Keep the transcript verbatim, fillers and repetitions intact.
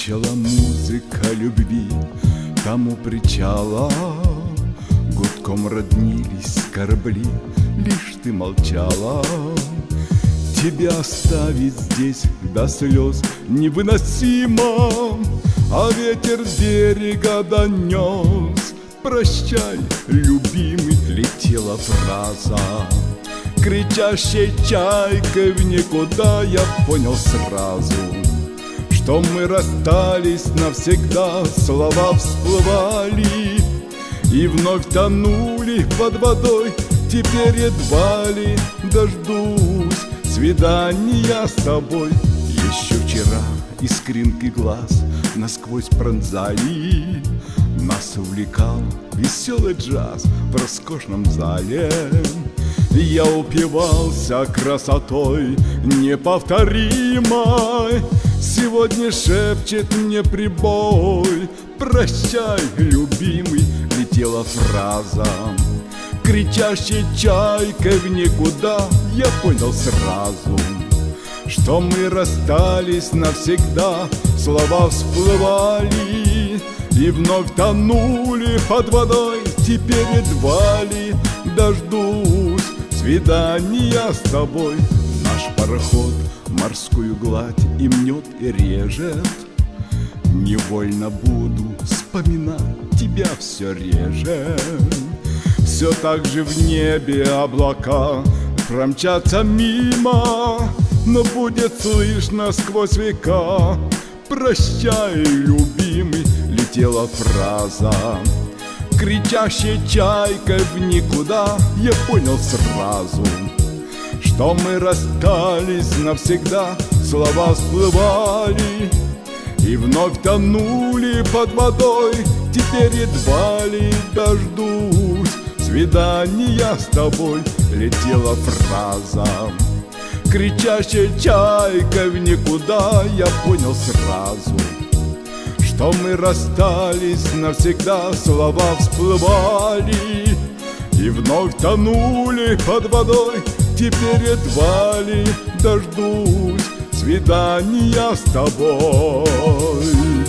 Звучала музыка любви там у причала, гудком роднились корабли, лишь ты молчала. Тебя оставить здесь до слез невыносимо, а ветер с берега донес: прощай, любимый, летела фраза. Кричащей чайкой в никуда я понял сразу, что мы расстались навсегда. Слова всплывали и вновь тонули под водой. Теперь едва ли дождусь свидания с тобой. Еще вчера искринки глаз насквозь пронзали, нас увлекал веселый джаз в роскошном зале. Я упивался красотой неповторимой. Сегодня шепчет мне прибой: прощай, любимый, летела фраза. Кричащей чайкой в никуда я понял сразу, что мы расстались навсегда. Слова всплывали и вновь тонули под водой. Теперь едва ли дождусь свидания с тобой. Наш пароход морскую гладь и мнет, и режет. Невольно буду вспоминать тебя все реже. Все так же в небе облака промчатся мимо, но будет слышно сквозь века: прощай, любимый, летела фраза. Кричащей чайкой в никуда я понял сразу, что мы расстались навсегда. Слова всплывали и вновь тонули под водой. Теперь едва ли дождусь свидания с тобой. Летела фраза. Кричащей чайкой в никуда я понял сразу, что мы расстались навсегда. Слова всплывали и вновь тонули под водой. Теперь едва ли дождусь свидания с тобой.